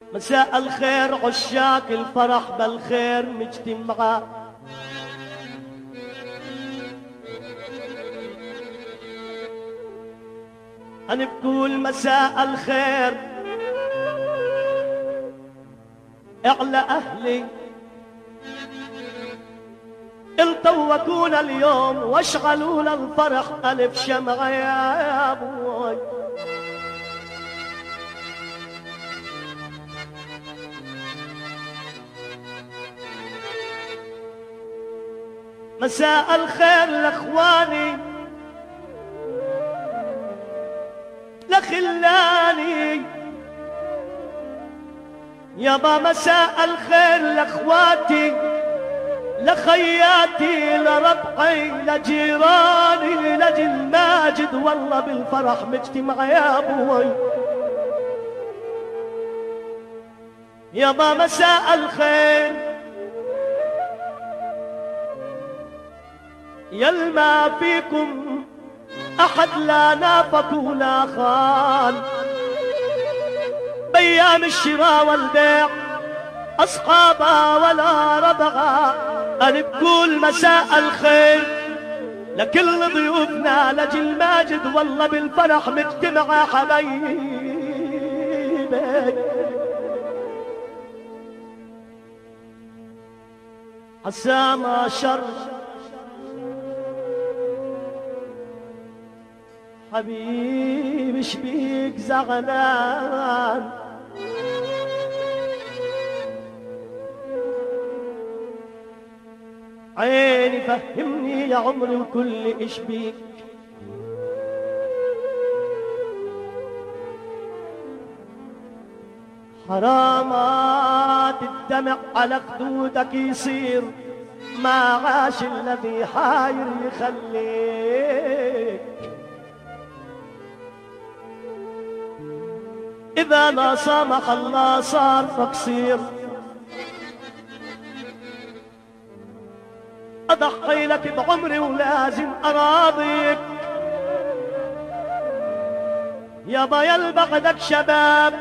مساء الخير عشاق الفرح بالخير مجتمعة، أنا بقول مساء الخير اعلى أهلي التوكونا اليوم واشغلونا الفرح ألف شمعة يا أبوي. مساء الخير لاخواني لخلاني يابا، مساء الخير لاخواتي لخياتي لربعي لجيراني لجل ماجد، والله بالفرح مجتمع يا ابوي. يابا مساء الخير يلما فيكم أحد لا نافق ولا خان، بأيام الشراء والبيع أصحابها ولا ربعها. أنا بقول مساء الخير لكل ضيوفنا لجل ماجد، والله بالفرح مجتمع حبايبي. عسى شر حبيبي شبيك زعلان، عيني فهمني يا عمري وكل إيش بيك. حرامات الدمع على خدودك يصير، ما عاش الذي حاير يخليك. إذا ما سامح الله صار فقصير، أضحي لك بعمري ولازم أراضيك. يابا يلبغدك شباب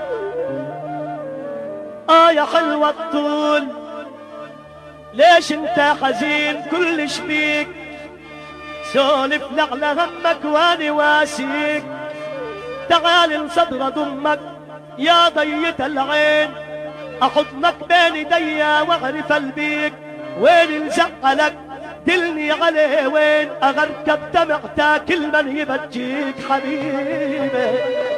يا حلوة الطول، ليش انت حزين كل شبيك؟ سولف لعلى همك واني واسيك، تعال لصدر ضمك يا ضية العين، أحضنك بين ايديا واعرف البيك. وين نزعلك دلني عليه، وين أغركب دمع تاكل من يبجيك حبيبي.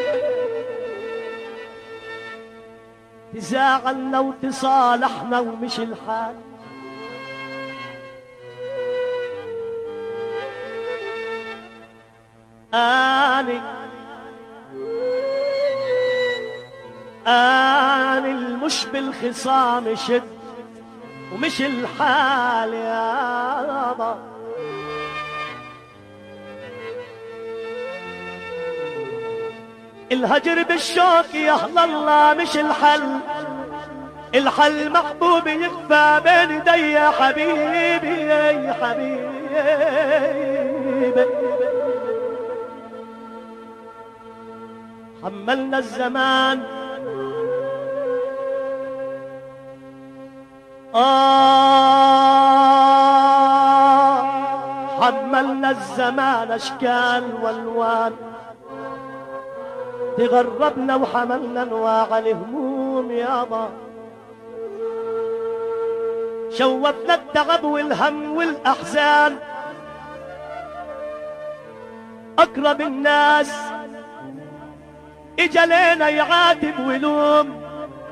تزاعلنا وتصالحنا ومش الحال، أنا المش بالخصام شد ومش الحال يابا. الهجر بالشوق يا الله مش الحل، الحل محبوب يخفى بين ايدي يا حبيبي يا حبيبي. حملنا الزمان حملنا الزمان اشكال والوان، تغربنا وحملنا انواع الهموم يابا. شوفنا التعب والهم والاحزان، اقرب الناس اجا لينا يعاتب ولوم،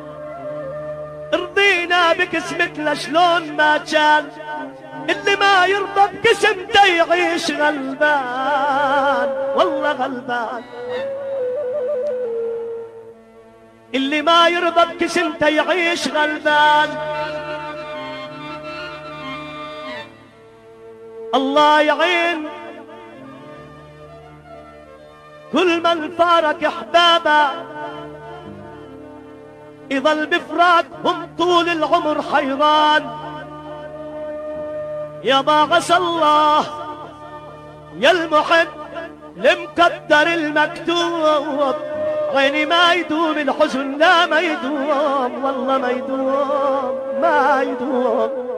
رضينا بقسمتنا شلون ما كان. اللي ما يرضى بقسمته يعيش غلبان، والله غلبان. اللي ما يرضى بقسمته يعيش غلبان. الله يعين كل من فارق احبابه، يظل بفراقهم طول العمر حيران. يابا عسى الله يا المحب المقدر المكتوب عيني ما يدوم الحزن، لا ما يدوم والله ما يدوم ما يدوم.